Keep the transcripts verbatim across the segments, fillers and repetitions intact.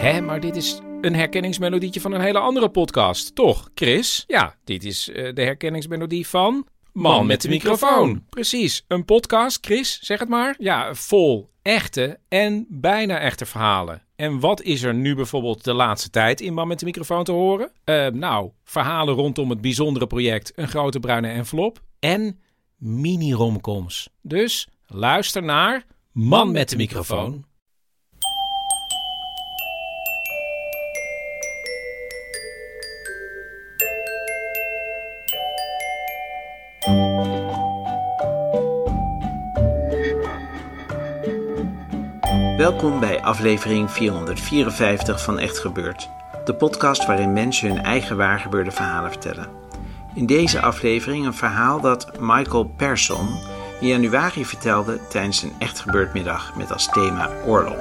Hé, maar dit is een herkenningsmelodietje van een hele andere podcast, toch, Chris? Ja, dit is uh, de herkenningsmelodie van Man met de microfoon. Precies, een podcast, Chris, zeg het maar. Ja, vol echte en bijna echte verhalen. En wat is er nu bijvoorbeeld de laatste tijd in Man met de microfoon te horen? Uh, nou, verhalen rondom het bijzondere project Een Grote Bruine Envelop en mini-romcoms. Dus luister naar Man met de microfoon. Welkom bij aflevering vierhonderdvierenvijftig van Echt Gebeurd, de podcast waarin mensen hun eigen waargebeurde verhalen vertellen. In deze aflevering een verhaal dat Michael Persson in januari vertelde tijdens een Echt Gebeurd middag met als thema oorlog.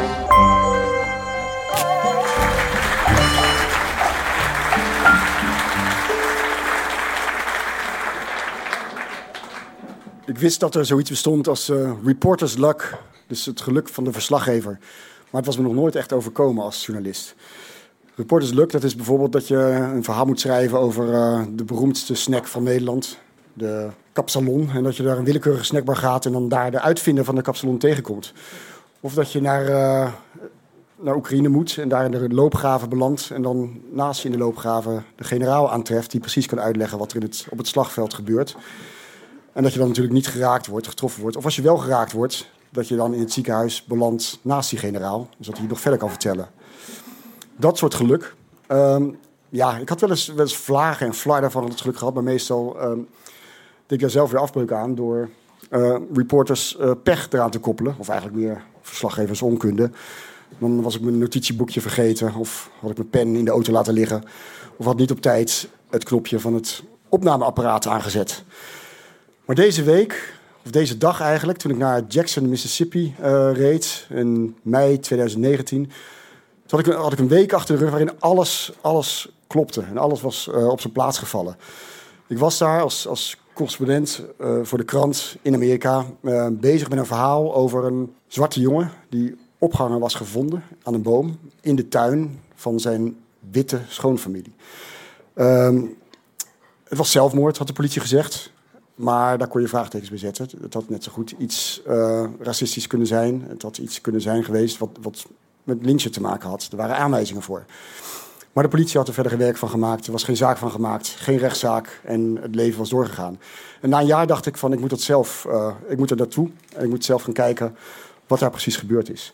Ik wist dat er zoiets bestond als uh, reporter's luck, dus het geluk van de verslaggever. Maar het was me nog nooit echt overkomen als journalist. Reporter's luck, dat is bijvoorbeeld dat je een verhaal moet schrijven over uh, de beroemdste snack van Nederland, de Kapsalon. En dat je naar een willekeurige snackbar gaat en dan daar de uitvinder van de Kapsalon tegenkomt. Of dat je naar, uh, naar Oekraïne moet en daar in de loopgraven belandt en dan naast je in de loopgraven de generaal aantreft die precies kan uitleggen wat er in het, op het slagveld gebeurt. En dat je dan natuurlijk niet geraakt wordt, getroffen wordt. Of als je wel geraakt wordt, dat je dan in het ziekenhuis belandt naast die generaal. Dus dat hij je nog verder kan vertellen. Dat soort geluk. Um, ja, ik had wel eens, wel eens vlagen en flarden van het geluk gehad. Maar meestal um, deed ik daar zelf weer afbreuk aan door uh, reporters uh, pech eraan te koppelen. Of eigenlijk meer verslaggevers onkunde. Dan was ik mijn notitieboekje vergeten. Of had ik mijn pen in de auto laten liggen. Of had niet op tijd het knopje van het opnameapparaat aangezet. Maar deze week, of deze dag eigenlijk, toen ik naar Jackson, Mississippi uh, reed in mei twintig negentien, toen had ik, had ik een week achter de rug waarin alles, alles klopte en alles was uh, op zijn plaats gevallen. Ik was daar als, als correspondent uh, voor de krant in Amerika uh, bezig met een verhaal over een zwarte jongen die opgehangen was gevonden aan een boom in de tuin van zijn witte schoonfamilie. Uh, het was zelfmoord, had de politie gezegd. Maar daar kon je vraagtekens bij zetten. Het had net zo goed iets uh, racistisch kunnen zijn. Het had iets kunnen zijn geweest wat, wat met lynchen te maken had. Er waren aanwijzingen voor. Maar de politie had er verder geen werk van gemaakt. Er was geen zaak van gemaakt. Geen rechtszaak. En het leven was doorgegaan. En na een jaar dacht ik van ik moet dat zelf. Uh, ik moet er naartoe. En ik moet zelf gaan kijken wat daar precies gebeurd is.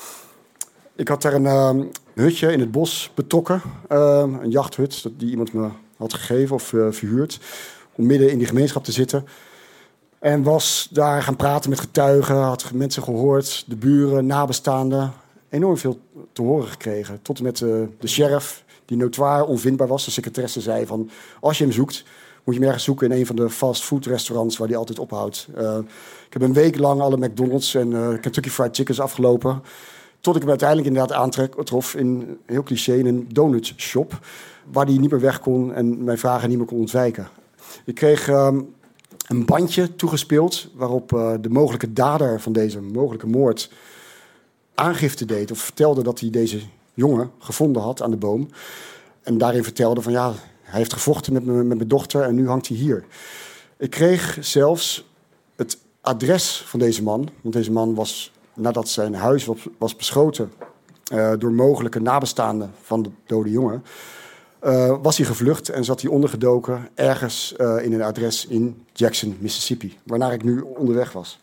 Ik had daar een uh, hutje in het bos betrokken. Uh, een jachthut die iemand me had gegeven of uh, verhuurd. Om midden in die gemeenschap te zitten. En was daar gaan praten met getuigen. Had mensen gehoord. De buren, nabestaanden. Enorm veel te horen gekregen. Tot en met de, de sheriff, die notoire onvindbaar was. De secretaresse zei van, als je hem zoekt, moet je hem ergens zoeken in een van de fastfood restaurants waar hij altijd ophoudt. Uh, ik heb een week lang alle McDonald's en uh, Kentucky Fried Chickens afgelopen. Tot ik hem uiteindelijk inderdaad aantrof in, heel cliché, in een donutshop. Waar hij niet meer weg kon en mijn vragen niet meer kon ontwijken. Ik kreeg um, een bandje toegespeeld waarop uh, de mogelijke dader van deze mogelijke moord aangifte deed. Of vertelde dat hij deze jongen gevonden had aan de boom. En daarin vertelde van ja, hij heeft gevochten met, me, met mijn dochter en nu hangt hij hier. Ik kreeg zelfs het adres van deze man. Want deze man was, nadat zijn huis was, was beschoten uh, door mogelijke nabestaanden van de dode jongen, Uh, was hij gevlucht en zat hij ondergedoken ergens uh, in een adres in Jackson, Mississippi, waarnaar ik nu onderweg was.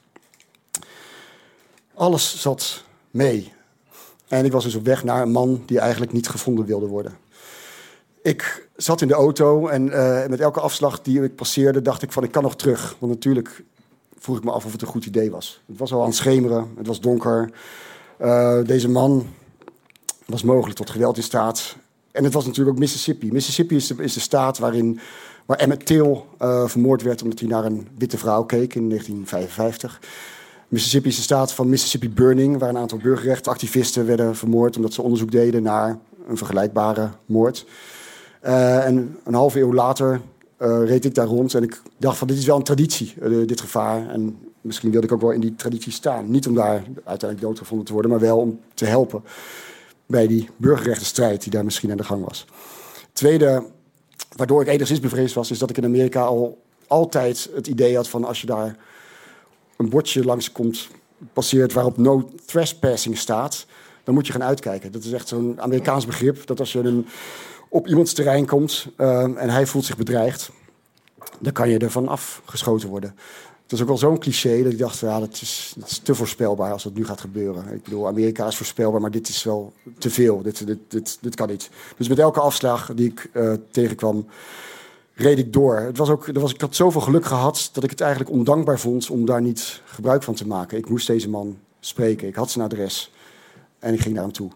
Alles zat mee. En ik was dus op weg naar een man die eigenlijk niet gevonden wilde worden. Ik zat in de auto en uh, met elke afslag die ik passeerde dacht ik van ik kan nog terug. Want natuurlijk vroeg ik me af of het een goed idee was. Het was al aan het schemeren, het was donker. Uh, deze man was mogelijk tot geweld in staat. En het was natuurlijk ook Mississippi. Mississippi is de, is de staat waarin, waar Emmett Till uh, vermoord werd omdat hij naar een witte vrouw keek in negentien vijfenvijftig. Mississippi is de staat van Mississippi Burning, waar een aantal burgerrechtenactivisten werden vermoord omdat ze onderzoek deden naar een vergelijkbare moord. Uh, en een halve eeuw later uh, reed ik daar rond en ik dacht van dit is wel een traditie, uh, dit gevaar. En misschien wilde ik ook wel in die traditie staan. Niet om daar uiteindelijk doodgevonden te worden, maar wel om te helpen. bij die burgerrechtenstrijd die daar misschien aan de gang was. Tweede, waardoor ik enigszins bevreesd was, is dat ik in Amerika al altijd het idee had van als je daar een bordje langskomt, passeert waarop no trespassing staat, dan moet je gaan uitkijken. Dat is echt zo'n Amerikaans begrip, dat als je een, op iemands terrein komt uh, en hij voelt zich bedreigd, dan kan je er van afgeschoten worden. Het is ook wel zo'n cliché dat ik dacht, ja, dat is, dat is te voorspelbaar als dat nu gaat gebeuren. Ik bedoel, Amerika is voorspelbaar, maar dit is wel te veel. Dit, dit, dit, dit kan niet. Dus met elke afslag die ik uh, tegenkwam, reed ik door. Het was ook, er was, ik had zoveel geluk gehad dat ik het eigenlijk ondankbaar vond om daar niet gebruik van te maken. Ik moest deze man spreken. Ik had zijn adres en ik ging naar hem toe.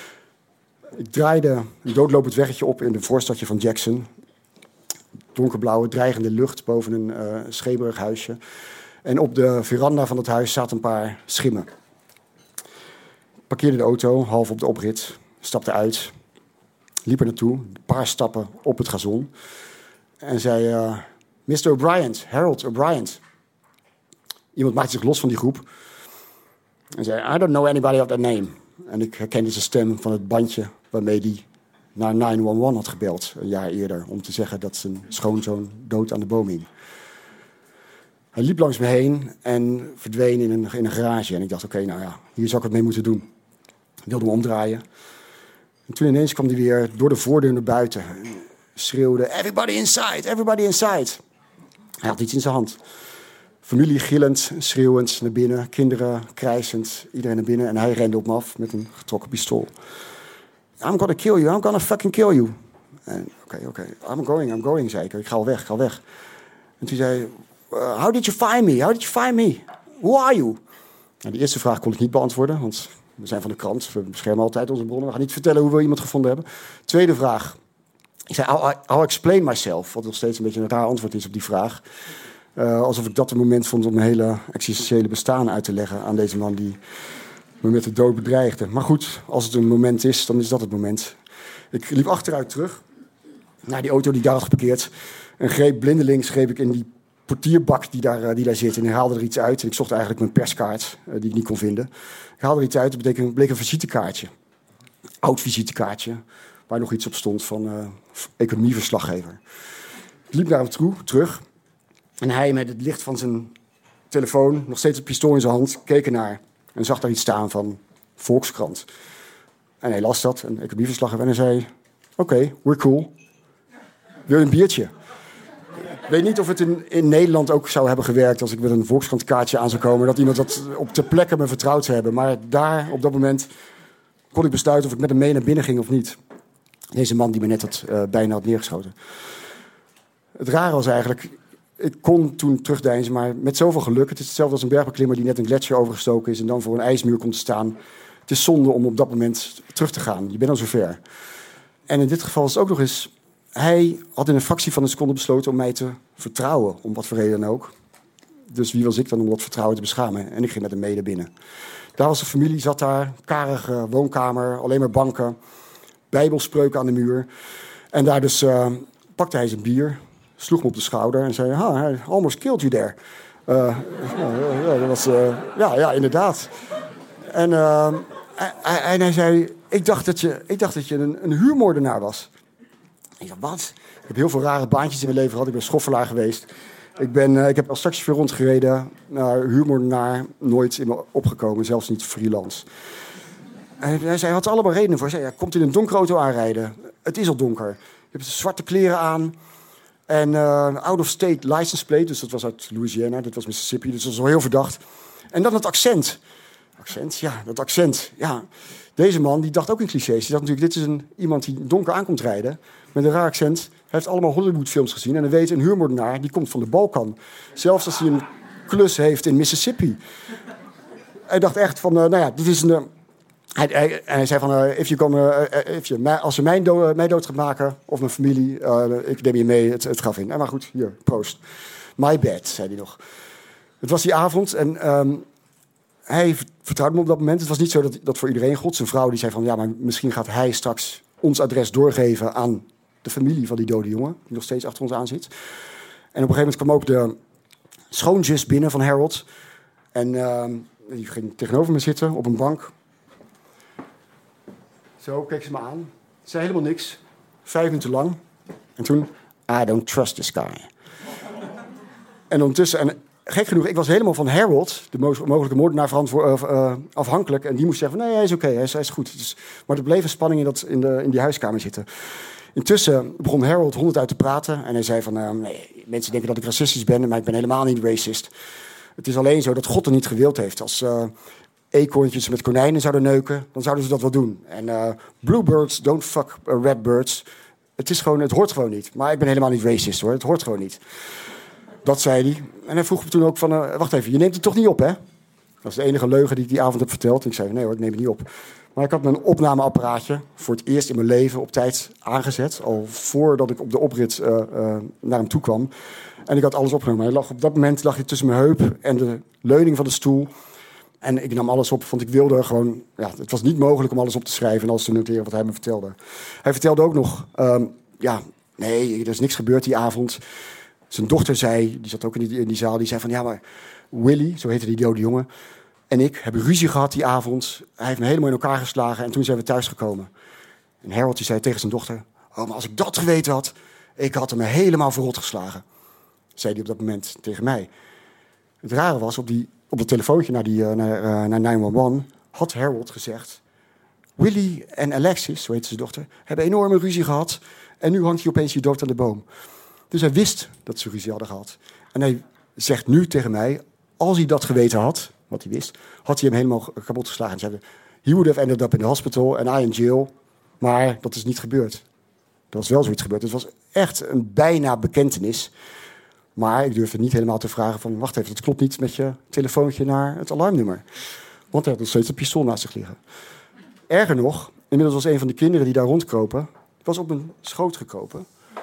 Ik draaide een doodlopend weggetje op in de voorstadje van Jackson. Donkerblauwe, dreigende lucht boven een uh, schemerig huisje. En op de veranda van het huis zaten een paar schimmen. Ik parkeerde de auto, half op de oprit, stapte uit, liep er naartoe, een paar stappen op het gazon. En zei, uh, mister O'Brien, Harold O'Brien. Iemand maakte zich los van die groep. En zei, I don't know anybody of that name. En ik herkende zijn stem van het bandje waarmee hij naar negen een een had gebeld, een jaar eerder, om te zeggen dat zijn schoonzoon dood aan de boom hing. Hij liep langs me heen en verdween in een, in een garage. En ik dacht, oké, okay, nou ja, hier zou ik het mee moeten doen. Ik wilde me omdraaien. En toen ineens kwam hij weer door de voordeur naar buiten. En schreeuwde, everybody inside, everybody inside. Hij had iets in zijn hand. Familie gillend, schreeuwend naar binnen. Kinderen krijsend, iedereen naar binnen. En hij rende op me af met een getrokken pistool. I'm gonna kill you, I'm gonna fucking kill you. Oké, oké, okay, okay. I'm going, I'm going, zei ik. Ik ga al weg, ik ga al weg. En toen zei hij, uh, how did you find me? How did you find me? Who are you? Nou, de eerste vraag kon ik niet beantwoorden, want we zijn van de krant. We beschermen altijd onze bronnen. We gaan niet vertellen hoe we iemand gevonden hebben. Tweede vraag. Ik zei, I'll, I'll explain myself. Wat nog steeds een beetje een raar antwoord is op die vraag. Uh, alsof ik dat een moment vond om mijn hele existentiële bestaan uit te leggen aan deze man die me met de dood bedreigde. Maar goed, als het een moment is, dan is dat het moment. Ik liep achteruit terug naar die auto die daar had geparkeerd. En greep blindelings greep ik in die portierbak die daar, uh, die daar zit. En ik haalde er iets uit. En ik zocht eigenlijk mijn perskaart, uh, die ik niet kon vinden. Ik haalde er iets uit, dat betekent, bleek een visitekaartje. Oud visitekaartje, waar nog iets op stond van uh, economieverslaggever. Ik liep naar hem toe, terug. En hij met het licht van zijn telefoon, nog steeds een pistool in zijn hand, keek ernaar. En zag daar iets staan van Volkskrant. En hij las dat, een economieverslaggever. En hij zei, oké, okay, we're cool. Wil je een biertje? Ik weet niet of het in, in Nederland ook zou hebben gewerkt als ik met een Volkskrantkaartje aan zou komen. Dat iemand dat op ter plekke me vertrouwd zou hebben. Maar daar, op dat moment, kon ik besluiten of ik met hem mee naar binnen ging of niet. Deze man die me net had, uh, bijna had neergeschoten. Het rare was eigenlijk, ik kon toen terugdeinzen, maar met zoveel geluk. Het is hetzelfde als een bergbeklimmer die net een gletsjer overgestoken is en dan voor een ijsmuur komt te staan. Het is zonde om op dat moment terug te gaan. Je bent al zover. En in dit geval is het ook nog eens, hij had in een fractie van een seconde besloten om mij te vertrouwen, om wat voor reden dan ook. Dus wie was ik dan om dat vertrouwen te beschamen? En ik ging met hem mee naar binnen. Daar was de familie, zat daar, karige woonkamer, alleen maar banken, bijbelspreuken aan de muur. En daar dus uh, pakte hij zijn bier, sloeg me op de schouder en zei, ah, I almost killed you there. Uh, ja, ja, dat was, uh, ja, ja, inderdaad. En, uh, hij, en hij zei, ik dacht dat je, ik dacht dat je een, een huurmoordenaar was. Ik dacht, wat? Ik heb heel veel rare baantjes in mijn leven gehad. Ik ben schoffelaar geweest. Ik, ben, uh, ik heb als taxichauffeur rondgereden. Naar huurmoordenaar, nooit in me opgekomen, zelfs niet freelance. En hij zei, hij had er allemaal redenen voor. Hij zei, ja, komt in een donkere auto aanrijden. Het is al donker. Je hebt zwarte kleren aan. En uh, out-of-state license plate, dus dat was uit Louisiana, dit was Mississippi, dus dat was wel heel verdacht. En dan het accent. Accent, ja, dat accent. Ja. Deze man die dacht ook in clichés. Die dacht natuurlijk, dit is een, iemand die donker aankomt rijden met een raar accent. Hij heeft allemaal Hollywoodfilms gezien en hij weet, een huurmoordenaar die komt van de Balkan. Zelfs als hij een klus heeft in Mississippi. Hij dacht echt van, uh, nou ja, dit is een... Uh, Hij, hij, hij zei van, uh, if you come, uh, if you, als je mij, do, mij dood gaat maken, of mijn familie, uh, ik neem je mee het, het graf in. En maar goed, hier, proost. My bad, zei hij nog. Het was die avond en um, hij vertrouwde me op dat moment. Het was niet zo dat dat voor iedereen gold. Zijn vrouw die zei van, ja, maar misschien gaat hij straks ons adres doorgeven aan de familie van die dode jongen, die nog steeds achter ons aan zit. En op een gegeven moment kwam ook de schoonzus binnen van Harold. En uh, die ging tegenover me zitten op een bank. Zo keek ze me aan. Ze zei helemaal niks. Vijf minuten lang. En toen, I don't trust this guy. En ondertussen, en gek genoeg, ik was helemaal van Harold, de mo- mogelijke moordenaar, verantwo- uh, afhankelijk. En die moest zeggen van, nee, hij is oké, okay, hij, is, hij is goed. Dus, maar er bleef een spanning in, dat, in, de, in die huiskamer zitten. Intussen begon Harold honderd uit te praten. En hij zei van, uh, nee, mensen denken dat ik racistisch ben, maar ik ben helemaal niet racist. Het is alleen zo dat God er niet gewild heeft. Als uh, eekhoorntjes met konijnen zouden neuken, dan zouden ze dat wel doen. En uh, bluebirds don't fuck uh, redbirds. Het is gewoon, het hoort gewoon niet. Maar ik ben helemaal niet racist hoor, het hoort gewoon niet. Dat zei hij. En hij vroeg me toen ook van, uh, wacht even, je neemt het toch niet op, hè? Dat is de enige leugen die ik die avond heb verteld. En ik zei, nee hoor, ik neem het niet op. Maar ik had mijn opnameapparaatje voor het eerst in mijn leven op tijd aangezet. Al voordat ik op de oprit uh, uh, naar hem toe kwam. En ik had alles opgenomen. Hij lag, op dat moment lag hij tussen mijn heup en de leuning van de stoel. En ik nam alles op, want ik wilde gewoon... Ja, het was niet mogelijk om alles op te schrijven en alles te noteren wat hij me vertelde. Hij vertelde ook nog, um, ja, nee, er is niks gebeurd die avond. Zijn dochter zei, die zat ook in die, in die zaal, die zei van... Ja, maar Willy, zo heette die dode jongen, en ik hebben ruzie gehad die avond. Hij heeft me helemaal in elkaar geslagen en toen zijn we thuisgekomen. En Harold die zei tegen zijn dochter... Oh, maar als ik dat geweten had, ik had hem helemaal verrot geslagen. Zei hij op dat moment tegen mij. Het rare was, op, die, op het telefoontje naar, die, uh, naar, uh, naar negen een een... had Harold gezegd... Willy en Alexis, zo heet zijn dochter, hebben enorme ruzie gehad. En nu hangt hij opeens hier dood aan de boom. Dus hij wist dat ze ruzie hadden gehad. En hij zegt nu tegen mij, als hij dat geweten had, wat hij wist, had hij hem helemaal kapot geslagen. En zei, he would have ended up in the hospital and I in jail. Maar dat is niet gebeurd. Er was wel zoiets gebeurd. Het was echt een bijna bekentenis. Maar ik durfde niet helemaal te vragen van... wacht even, dat klopt niet met je telefoontje naar het alarmnummer. Want hij had nog steeds een pistool naast zich liggen. Erger nog, inmiddels was een van de kinderen die daar rondkropen... was op mijn schoot gekropen.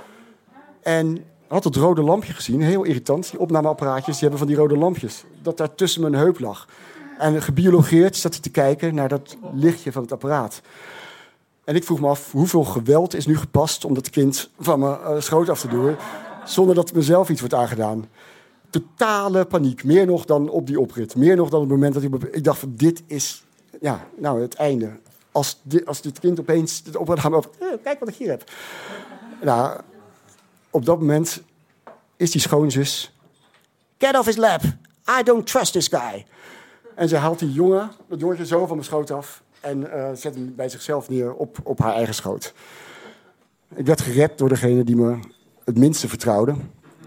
En had het rode lampje gezien, heel irritant. Die opnameapparaatjes, die hebben van die rode lampjes. Dat daar tussen mijn heup lag. En gebiologeerd zat hij te kijken naar dat lichtje van het apparaat. En ik vroeg me af, hoeveel geweld is nu gepast... om dat kind van mijn uh, schoot af te doen... zonder dat mezelf iets wordt aangedaan. Totale paniek. Meer nog dan op die oprit. Meer nog dan op het moment dat ik... Ik dacht van, dit is ja, nou, het einde. Als dit, als dit kind opeens... Het oprit gaat over, eh, kijk wat ik hier heb. Nou, op dat moment is die schoonzus... Get off his lap. I don't trust this guy. En ze haalt die jongen, dat jongetje zo van mijn schoot af... en uh, zet hem bij zichzelf neer op, op haar eigen schoot. Ik werd gered door degene die me... het minste vertrouwde.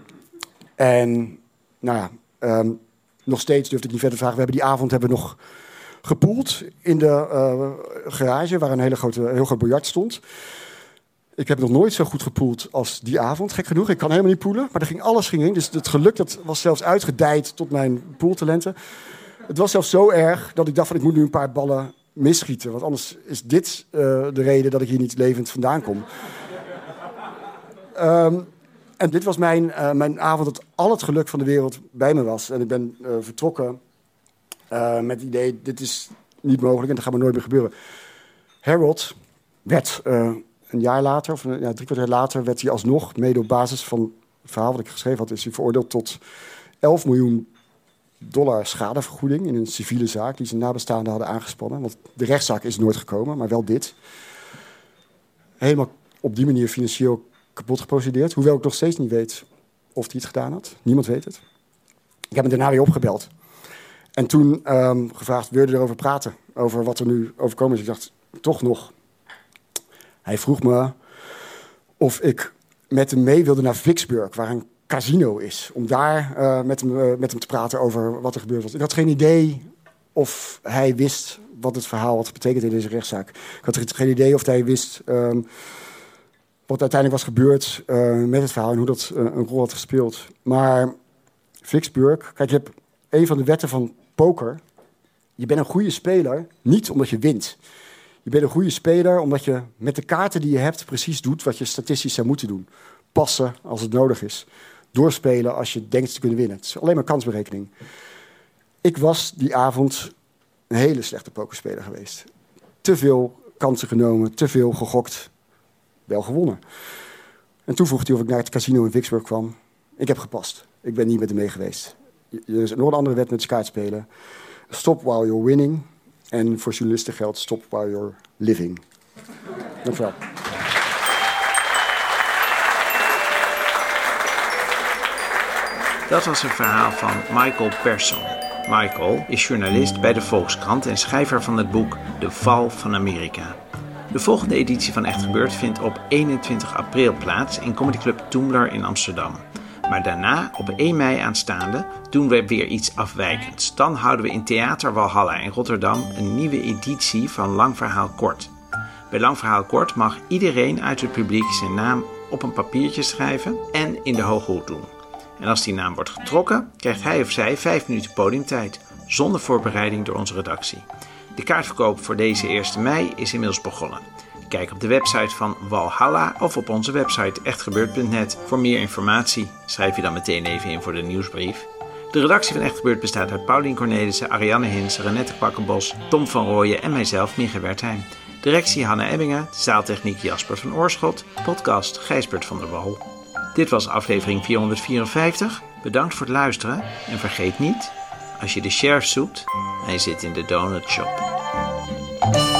En nou ja, um, nog steeds durfde ik niet verder vragen. We hebben die avond hebben we nog gepoeld in de uh, garage... waar een hele grote, heel groot biljart stond. Ik heb nog nooit zo goed gepoeld als die avond. Gek genoeg, ik kan helemaal niet poelen. Maar er ging, alles ging in. Dus het geluk dat was zelfs uitgedijd tot mijn poeltalenten. Het was zelfs zo erg dat ik dacht van... ik moet nu een paar ballen misschieten. Want anders is dit uh, de reden dat ik hier niet levend vandaan kom. Um, en dit was mijn, uh, mijn avond dat al het geluk van de wereld bij me was. En ik ben uh, vertrokken uh, met het idee, dit is niet mogelijk en dat gaat me nooit meer gebeuren. Harold werd uh, een jaar later, of uh, ja, drie kwart jaar later, werd hij alsnog, mede op basis van het verhaal wat ik geschreven had, is hij veroordeeld tot elf miljoen dollar schadevergoeding in een civiele zaak die zijn nabestaanden hadden aangespannen. Want de rechtszaak is nooit gekomen, maar wel dit. Helemaal op die manier financieel kapot geprocedeerd. Hoewel ik nog steeds niet weet of hij het gedaan had. Niemand weet het. Ik heb hem daarna weer opgebeld. En toen um, gevraagd, wil je erover praten? Over wat er nu overkomen is. Ik dacht, toch nog. Hij vroeg me of ik met hem mee wilde naar Vicksburg, waar een casino is. Om daar uh, met, hem, uh, met hem te praten over wat er gebeurd was. Ik had geen idee of hij wist wat het verhaal had betekend in deze rechtszaak. Ik had geen idee of hij wist... Um, wat uiteindelijk was gebeurd uh, met het verhaal en hoe dat uh, een rol had gespeeld. Maar Vicksburg, kijk, je hebt een van de wetten van poker. Je bent een goede speler, niet omdat je wint. Je bent een goede speler omdat je met de kaarten die je hebt precies doet wat je statistisch zou moeten doen. Passen als het nodig is. Doorspelen als je denkt te kunnen winnen. Het is alleen maar kansberekening. Ik was die avond een hele slechte pokerspeler geweest. Te veel kansen genomen, te veel gegokt. Wel gewonnen. En toen vroeg hij of ik naar het casino in Vicksburg kwam. Ik heb gepast. Ik ben niet met hem mee geweest. Er is nog een andere wet met kaartspelen. Stop while you're winning. En voor journalisten geldt stop while you're living. Dankjewel. Dat was een verhaal van Michael Persson. Michael is journalist bij de Volkskrant en schrijver van het boek De Val van Amerika. De volgende editie van Echt Gebeurd vindt op eenentwintig april plaats in Comedy Club Toemler in Amsterdam. Maar daarna, op één mei aanstaande, doen we weer iets afwijkends. Dan houden we in Theater Walhalla in Rotterdam een nieuwe editie van Lang Verhaal Kort. Bij Lang Verhaal Kort mag iedereen uit het publiek zijn naam op een papiertje schrijven en in de hoge hoed doen. En als die naam wordt getrokken, krijgt hij of zij vijf minuten podiumtijd, zonder voorbereiding door onze redactie. De kaartverkoop voor deze eerste mei is inmiddels begonnen. Kijk op de website van Walhalla of op onze website echtgebeurd punt net voor meer informatie. Schrijf je dan meteen even in voor de nieuwsbrief. De redactie van Echt Gebeurd bestaat uit Paulien Cornelissen, Ariane Hins, Renette Kwakkenbos, Tom van Rooyen en mijzelf, Mieke Wertheim. Directie Hanna Ebbingen, zaaltechniek Jasper van Oorschot, podcast Gijsbert van der Wal. Dit was aflevering vierhonderdvierenvijftig. Bedankt voor het luisteren en vergeet niet, als je de sheriff zoekt, hij zit in de donutshop.